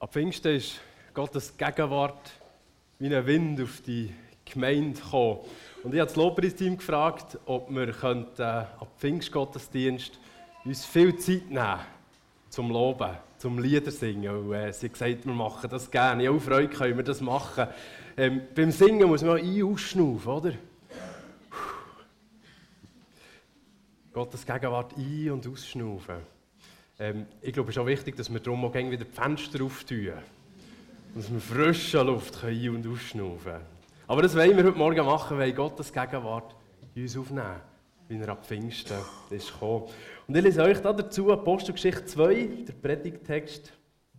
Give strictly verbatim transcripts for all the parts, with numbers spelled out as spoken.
Ab Pfingsten ist Gottes Gegenwart wie ein Wind auf die Gemeinde gekommen. Und ich habe das Lobpreisteam gefragt, ob wir könnten, äh, ab Pfingstgottesdienst uns viel Zeit nehmen zum Loben, zum Lieder singen. Und, äh, sie haben gesagt, wir machen das gerne. Ja, auf Freude können wir das machen. Ähm, beim Singen muss man auch ein- und ausschnaufen, oder? Gottes Gegenwart ein- und ausschnaufen. Ähm, ich glaube, es ist auch wichtig, dass wir darum auch wieder die Fenster auftun. Dass wir frische Luft ein- und ausschnaufen können. Aber das wollen wir heute Morgen machen, weil Gottes Gegenwart in uns aufnehmen, wie er ab Pfingsten ist gekommen. Und ich lese euch dazu Apostelgeschichte zwei, der Predigttext.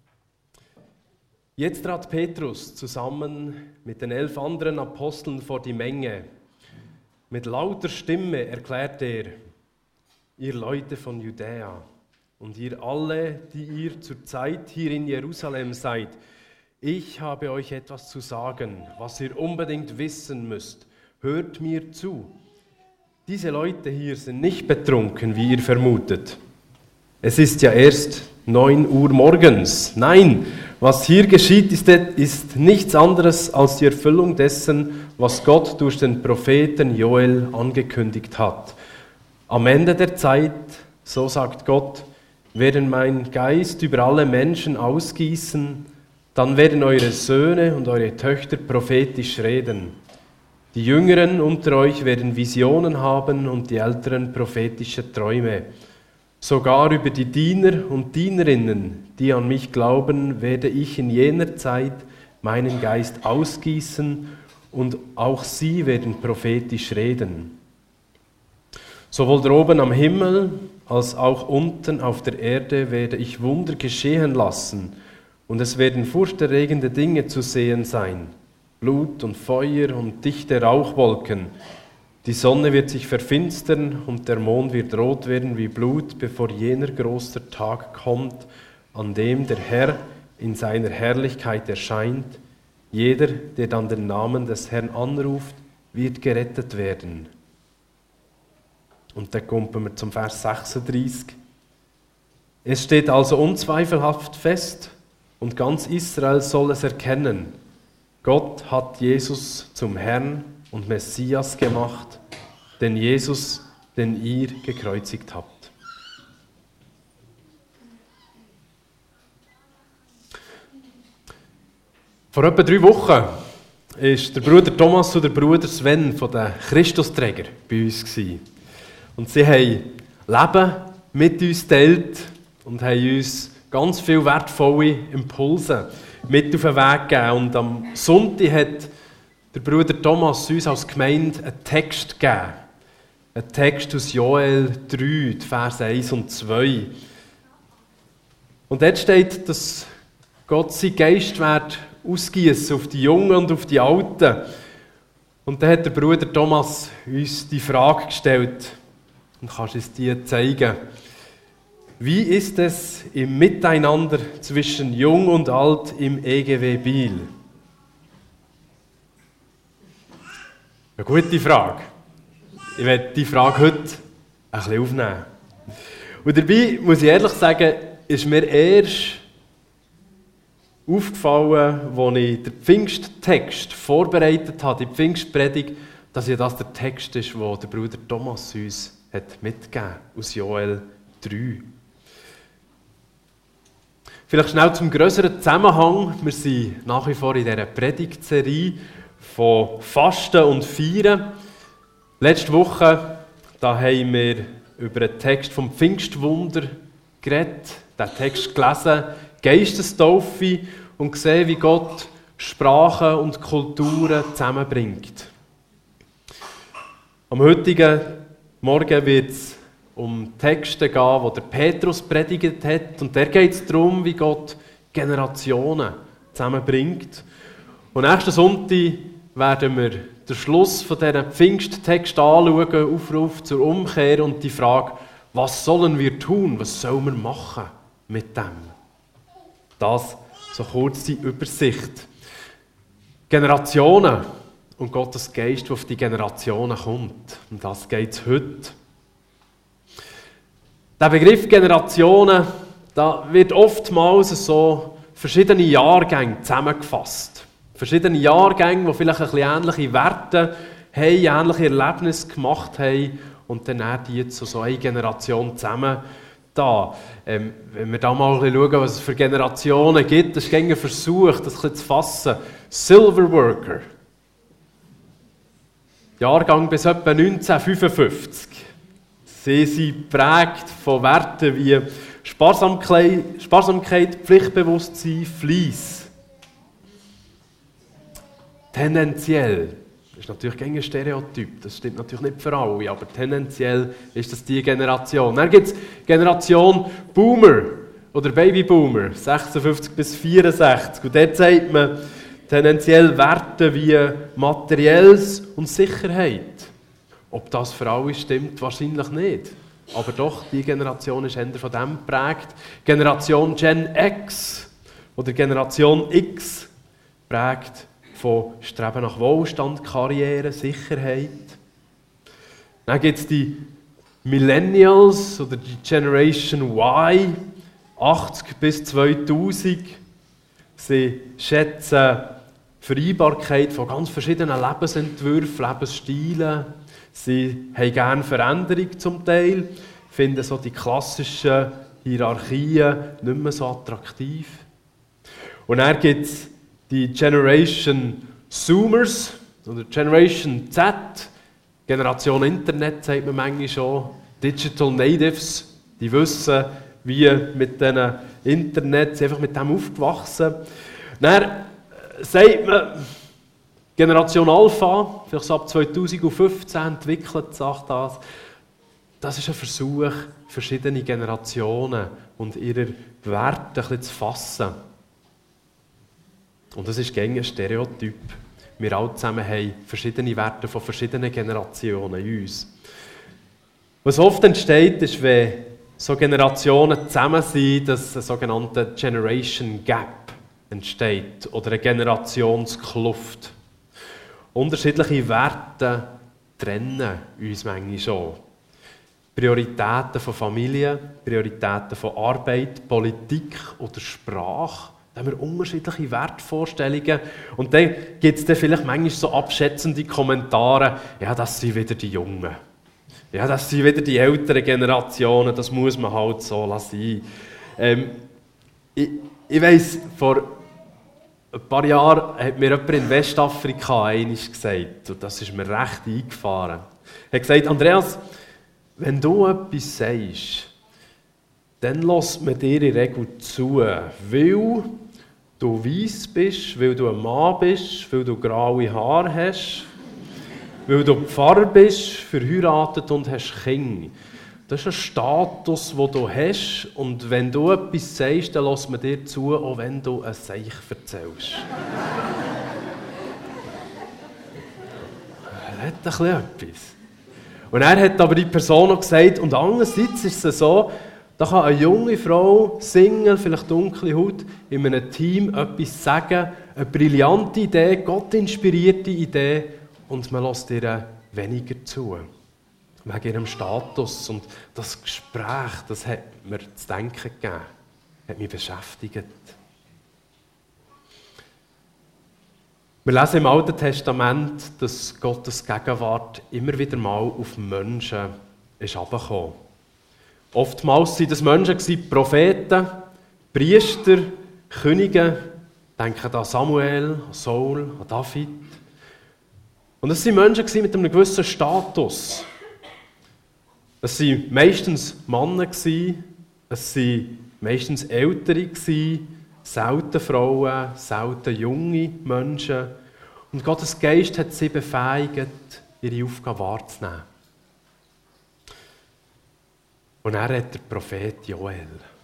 Jetzt trat Petrus zusammen mit den elf anderen Aposteln vor die Menge. Mit lauter Stimme erklärte er: Ihr Leute von Judäa und ihr alle, die ihr zurzeit hier in Jerusalem seid, ich habe euch etwas zu sagen, was ihr unbedingt wissen müsst. Hört mir zu. Diese Leute hier sind nicht betrunken, wie ihr vermutet. Es ist ja erst neun Uhr morgens. Nein, was hier geschieht, ist, ist nichts anderes als die Erfüllung dessen, was Gott durch den Propheten Joel angekündigt hat. Am Ende der Zeit, so sagt Gott, werde mein Geist über alle Menschen ausgießen, dann werden eure Söhne und eure Töchter prophetisch reden. Die Jüngeren unter euch werden Visionen haben und die Älteren prophetische Träume. Sogar über die Diener und Dienerinnen, die an mich glauben, werde ich in jener Zeit meinen Geist ausgießen und auch sie werden prophetisch reden. Sowohl droben am Himmel als auch unten auf der Erde werde ich Wunder geschehen lassen, und es werden furchterregende Dinge zu sehen sein, Blut und Feuer und dichte Rauchwolken. Die Sonne wird sich verfinstern und der Mond wird rot werden wie Blut, bevor jener große Tag kommt, an dem der Herr in seiner Herrlichkeit erscheint. Jeder, der dann den Namen des Herrn anruft, wird gerettet werden. Und dann kommen wir zum Vers sechsunddreißig. Es steht also unzweifelhaft fest, und ganz Israel soll es erkennen: Gott hat Jesus zum Herrn und Messias gemacht, den Jesus, den ihr gekreuzigt habt. Vor etwa drei Wochen war der Bruder Thomas und der Bruder Sven von den Christusträgern bei uns gewesen. Und sie haben Leben mit uns geteilt und haben uns ganz viele wertvolle Impulse mit auf den Weg gegeben. Und am Sonntag hat der Bruder Thomas uns als Gemeinde einen Text gegeben. Ein Text aus Joel drei, die Verse eins und zwei. Und dort steht, dass Gott seinen Geist wird ausgießen auf die Jungen und auf die Alten. Und dann hat der Bruder Thomas uns die Frage gestellt, und kannst es dir zeigen. Wie ist es im Miteinander zwischen Jung und Alt im E G W Biel? Eine gute Frage. Ich werde die Frage heute ein bisschen aufnehmen. Und dabei, muss ich ehrlich sagen, ist mir erst aufgefallen, als ich den Pfingsttext vorbereitet habe, die Pfingstpredigt, dass ja das der Text ist, den der Bruder Thomas uns hat mitgegeben aus Joel drei. Vielleicht schnell zum grösseren Zusammenhang. Wir sind nach wie vor in dieser Predigtserie von Fasten und Feiern. Letzte Woche da haben wir über den Text vom Pfingstwunder geredet, den Text gelesen, Geistestaufe, und gesehen, wie Gott Sprachen und Kulturen zusammenbringt. Am heutigen Morgen wird es um Texte gehen, die der Petrus predigt hat. Und da geht es darum, wie Gott Generationen zusammenbringt. Und nächsten Sonntag werden wir den Schluss von diesen Pfingsttext anschauen, Aufruf zur Umkehr und die Frage, was sollen wir tun, was sollen wir machen mit dem? Das so kurz die Übersicht. Generationen und Gottes Geist, der auf die Generationen kommt. Um das geht es heute. Der Begriff Generationen, da wird oftmals so verschiedene Jahrgänge zusammengefasst. Verschiedene Jahrgänge, die vielleicht ein bisschen ähnliche Werte haben, ähnliche Erlebnisse gemacht haben und dann die jetzt so, so eine Generation zusammen da. Ähm, wenn wir da mal ein bisschen schauen, was es für Generationen gibt, das ist ein Versuch, das ein bisschen zu fassen. Silver Worker. Jahrgang bis etwa neunzehnhundertfünfundfünfzig. Sie sind geprägt von Werten wie Sparsamkeit, Sparsamkeit Pflichtbewusstsein, Fleiss. Tendenziell, das ist natürlich ein Stereotyp, das stimmt natürlich nicht für alle, aber tendenziell ist das die Generation. Dann gibt es Generation Boomer oder Babyboomer, sechsundfünfzig bis vierundsechzig. Und dort sagt man tendenziell Werte wie Materielles und Sicherheit. Ob das für alle stimmt, wahrscheinlich nicht. Aber doch, die Generation ist eher von dem geprägt. Generation Gen X oder Generation X prägt von Streben nach Wohlstand, Karriere, Sicherheit. Dann gibt es die Millennials oder die Generation Y, achtzig bis zweitausend. Sie schätzen Vereinbarkeit von ganz verschiedenen Lebensentwürfen, Lebensstilen. Sie haben gerne Veränderung zum Teil, finden so die klassischen Hierarchien nicht mehr so attraktiv. Und dann gibt es die Generation Zoomers oder Generation Z, Generation Internet, sagt man manchmal schon, Digital Natives, die wissen, wie mit diesen Internet, sie sind einfach mit dem aufgewachsen. Dann sagt man, Generation Alpha, vielleicht so ab zweitausendfünfzehn entwickelt sich das. Das ist ein Versuch, verschiedene Generationen und ihre Werte ein bisschen zu fassen. Und das ist gängig ein Stereotyp. Wir alle zusammen haben verschiedene Werte von verschiedenen Generationen in uns. Was oft entsteht, ist, wenn so Generationen zusammen sind, dass ein sogenannter Generation Gap entsteht oder eine Generationskluft. Unterschiedliche Werte trennen uns manchmal schon. Prioritäten von Familie, Prioritäten von Arbeit, Politik oder Sprache. Da haben wir unterschiedliche Wertvorstellungen. Und dann gibt es dann vielleicht manchmal so abschätzende Kommentare, ja, das sind wieder die Jungen. Ja, das sind wieder die älteren Generationen, das muss man halt so lassen. Ähm, ich ich weiss, vor ein paar Jahren hat mir jemand in Westafrika einmal gesagt, und das ist mir recht eingefahren. Er hat gesagt, Andreas, wenn du etwas sagst, dann lässt man dir in der Regel zu, weil du weiss bist, weil du ein Mann bist, weil du graue Haare hast, weil du Pfarrer bist, verheiratet und hast Kinder. Das ist ein Status, den du hast, und wenn du etwas sagst, dann lässt man dir zu, auch wenn du ein Seich erzählst. Er hat ein bisschen etwas. Und er hat aber die Person noch gesagt, und andererseits ist es so, da kann eine junge Frau, Single, vielleicht dunkle Haut, in einem Team etwas sagen, eine brillante Idee, gottinspirierte Idee, und man lässt ihr weniger zu. Wegen ihrem Status. Und das Gespräch, das hat mir zu denken gegeben, hat mich beschäftigt. Wir lesen im Alten Testament, dass Gottes Gegenwart immer wieder mal auf Menschen ist herabgekommen. Oftmals waren das Menschen, Propheten, Priester, Könige, denken an Samuel, an Saul, an David. Und es waren Menschen mit einem gewissen Status. Es waren meistens Männer, es waren meistens Ältere, selten Frauen, selten junge Menschen. Und Gottes Geist hat sie befähigt, ihre Aufgabe wahrzunehmen. Und er hat der Prophet Joel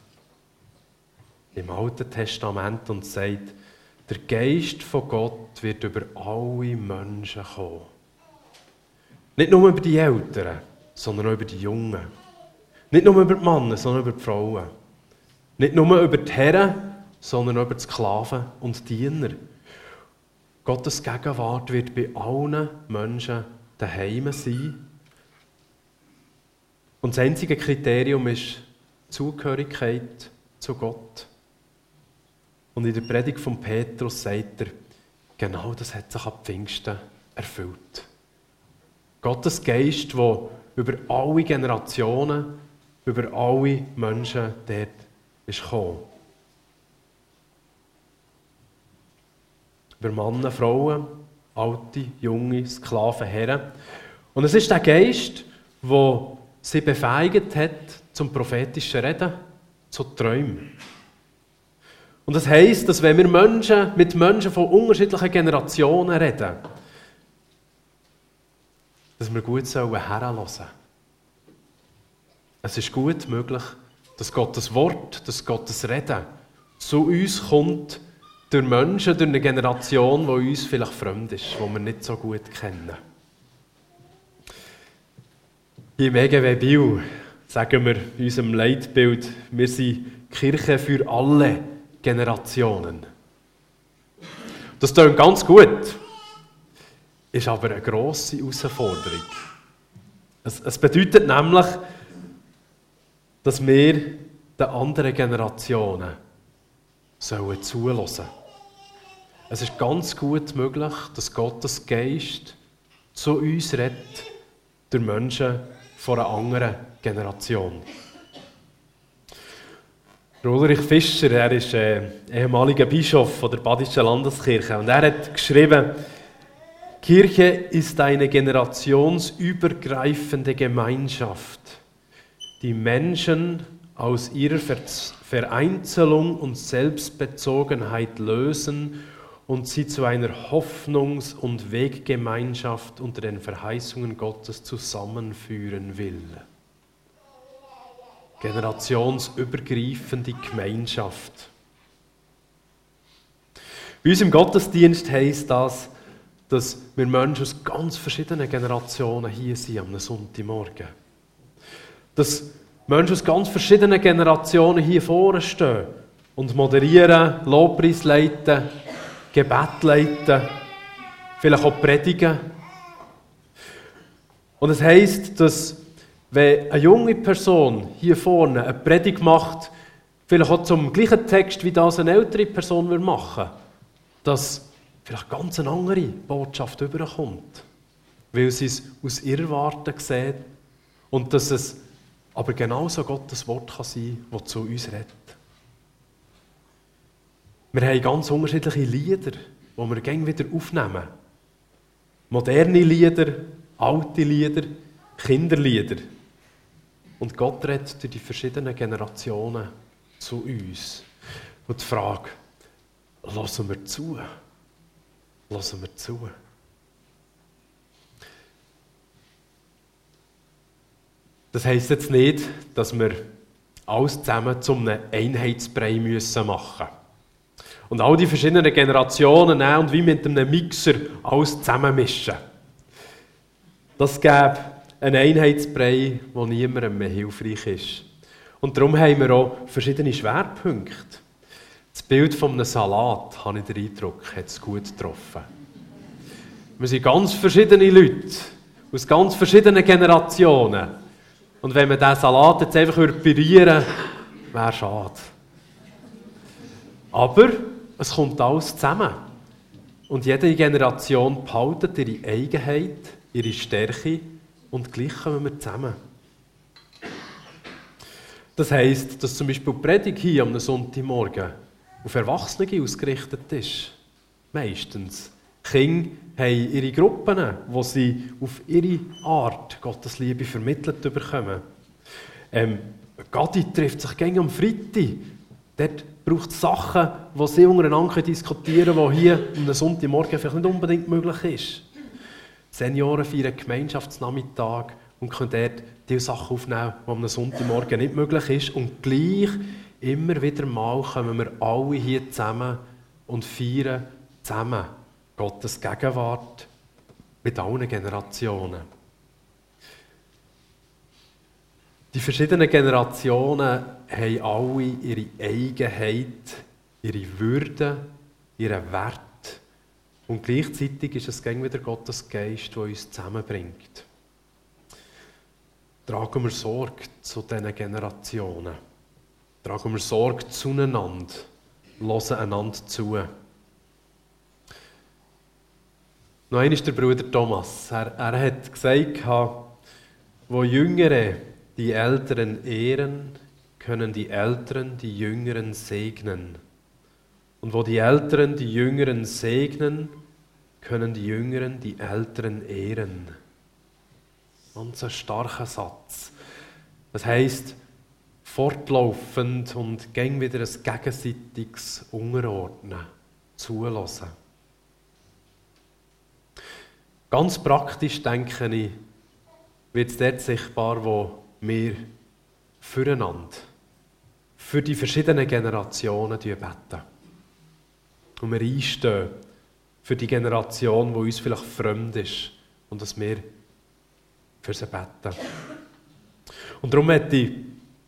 im Alten Testament und sagt, der Geist von Gott wird über alle Menschen kommen. Nicht nur über die Älteren, sondern auch über die Jungen. Nicht nur über die Männer, sondern über die Frauen. Nicht nur über die Herren, sondern auch über die Sklaven und Diener. Gottes Gegenwart wird bei allen Menschen daheim sein. Und das einzige Kriterium ist Zugehörigkeit zu Gott. Und in der Predigt von Petrus sagt er, genau das hat sich ab Pfingsten erfüllt. Gottes Geist, der über alle Generationen, über alle Menschen dort ist gekommen. Über Männer, Frauen, alte, junge, Sklaven, Herren. Und es ist der Geist, der sie befähigt hat zum prophetischen Reden, zu Träumen. Und das heisst, dass wenn wir Menschen mit Menschen von unterschiedlichen Generationen reden, dass wir gut herhören sollen. Es ist gut möglich, dass Gottes Wort, dass Gottes Reden zu uns kommt, durch Menschen, durch eine Generation, die uns vielleicht fremd ist, die wir nicht so gut kennen. Hier im E G W Biel sagen wir in unserem Leitbild, wir sind Kirche für alle Generationen. Das klingt ganz gut, ist aber eine grosse Herausforderung. Es, es bedeutet nämlich, dass wir den anderen Generationen sollen zuhören. Es ist ganz gut möglich, dass Gottes Geist zu uns redet, durch Menschen von einer anderen Generation. Ulrich Fischer, er ist äh, ehemaliger Bischof von der Badischen Landeskirche und er hat geschrieben, Kirche ist eine generationsübergreifende Gemeinschaft, die Menschen aus ihrer Vereinzelung und Selbstbezogenheit lösen und sie zu einer Hoffnungs- und Weggemeinschaft unter den Verheißungen Gottes zusammenführen will. Generationsübergreifende Gemeinschaft. Bei uns im Gottesdienst heisst das, dass wir Menschen aus ganz verschiedenen Generationen hier sind am Sonntagmorgen. Dass Menschen aus ganz verschiedenen Generationen hier vorne stehen und moderieren, Lobpreis leiten, Gebet leiten, vielleicht auch predigen. Und es heisst, dass wenn eine junge Person hier vorne eine Predigt macht, vielleicht auch zum gleichen Text, wie das eine ältere Person machen würde, dass vielleicht ganz eine andere Botschaft überkommt, weil sie es aus ihrer Warte sehen und dass es aber genauso Gottes Wort kann sein, das zu uns redet. Wir haben ganz unterschiedliche Lieder, die wir gerne wieder aufnehmen. Moderne Lieder, alte Lieder, Kinderlieder. Und Gott redet durch die verschiedenen Generationen zu uns. Und die Frage, hören wir zu? Hören wir zu? Das heisst jetzt nicht, dass wir alles zusammen zu einem Einheitsbrei machen müssen. Und all die verschiedenen Generationen nehmen und wie mit einem Mixer alles zusammenmischen. Das gäbe einen Einheitsbrei, der niemandem mehr hilfreich ist. Und darum haben wir auch verschiedene Schwerpunkte. Das Bild von einem Salat, habe ich den Eindruck, hat es gut getroffen. Wir sind ganz verschiedene Leute, aus ganz verschiedenen Generationen. Und wenn man diesen Salat jetzt einfach pürieren würde, wäre schade. Aber es kommt alles zusammen. Und jede Generation behaltet ihre Eigenheit, ihre Stärke und gleich kommen wir zusammen. Das heisst, dass zum Beispiel die Predigt hier am Sonntagmorgen auf Erwachsene ausgerichtet ist. Meistens. Kinder haben ihre Gruppen, wo sie auf ihre Art Gottes Liebe vermittelt bekommen. Ähm, Gadi trifft sich gerne am Freitag. Dort braucht es Sachen, die sie untereinander diskutieren können, die hier am Sonntagmorgen vielleicht nicht unbedingt möglich ist. Senioren feiern Gemeinschaftsnachmittag und können dort die Sachen aufnehmen, die am Sonntagmorgen nicht möglich ist. Und gleich, immer wieder mal, kommen wir alle hier zusammen und feiern zusammen Gottes Gegenwart mit allen Generationen. Die verschiedenen Generationen haben alle ihre Eigenheit, ihre Würde, ihren Wert. Und gleichzeitig ist es gleich wieder Gottes Geist, der uns zusammenbringt. Tragen wir Sorge zu diesen Generationen. Tragen wir Sorge zueinander. hören einander zu. Noch einmal ist der Bruder Thomas. Er, er hat gesagt, wo Jüngere die Älteren ehren, können die Älteren die Jüngeren segnen. Und wo die Älteren die Jüngeren segnen, können die Jüngeren die Älteren ehren. Ganz ein starker Satz. Das heisst, fortlaufend und gäng wieder ein gegenseitiges Unterordnen, zulassen. Ganz praktisch, denke ich, wird es dort sichtbar, wo wir füreinander, für die verschiedenen Generationen beten. Und wir einstehen für die Generation, die uns vielleicht fremd ist und dass wir für sie beten. Und darum möchte ich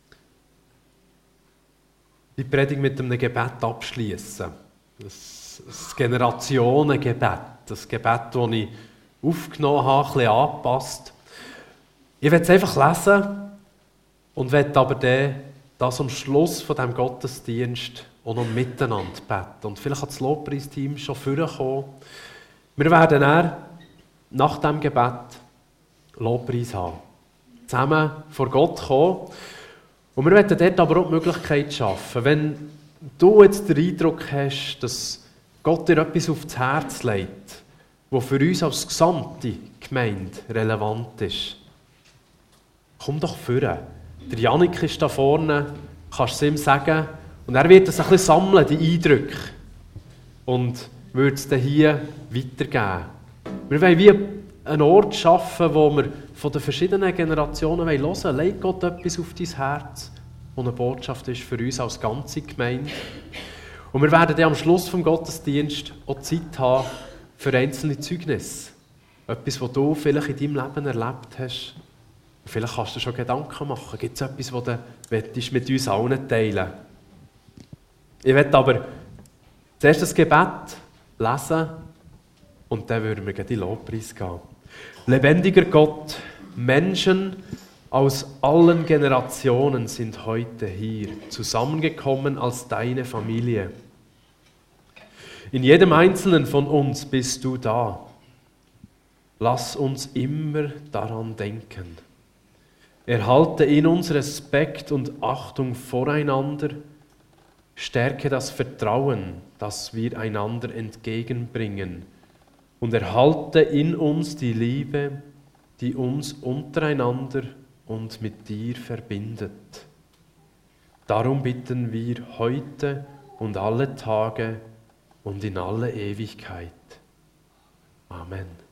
die Predigt mit einem Gebet abschließen. Das, das Generationengebet, das Gebet, das ich aufgenommen habe, ein bisschen angepasst. Ich werde es einfach lesen und werde aber dann das am Schluss von diesem Gottesdienst auch noch miteinander beten. Und vielleicht hat das Lobpreisteam schon vorgekommen. Wir werden dann nach dem Gebet Lobpreis haben. Zusammen vor Gott kommen. Und wir werden dort aber auch die Möglichkeit schaffen, wenn du jetzt den Eindruck hast, dass Gott dir etwas aufs Herz legt, was für uns als gesamte Gemeinde relevant ist. Komm doch vorne. Der Janik ist da vorne, kannst es ihm sagen. Und er wird das ein bisschen sammeln, die Eindrücke. Und wird es dann hier weitergeben. Wir wollen wie einen Ort schaffen, wo wir von den verschiedenen Generationen hören wollen. Leg Gott etwas auf dein Herz, was eine Botschaft ist für uns als ganze Gemeinde. Und wir werden dann am Schluss des Gottesdienstes auch Zeit haben für einzelne Zeugnisse. Etwas, was du vielleicht in deinem Leben erlebt hast. Und vielleicht kannst du dir schon Gedanken machen. Gibt es etwas, was du mit uns allen teilen willst? Ich werde aber zuerst das Gebet lesen und dann würden wir in die Lobpreis gehen. Lebendiger Gott, Menschen aus allen Generationen sind heute hier, zusammengekommen als deine Familie. In jedem Einzelnen von uns bist du da. Lass uns immer daran denken. Erhalte in uns Respekt und Achtung voreinander. Stärke das Vertrauen, das wir einander entgegenbringen. Und erhalte in uns die Liebe, die uns untereinander und mit dir verbindet. Darum bitten wir heute und alle Tage und in alle Ewigkeit. Amen.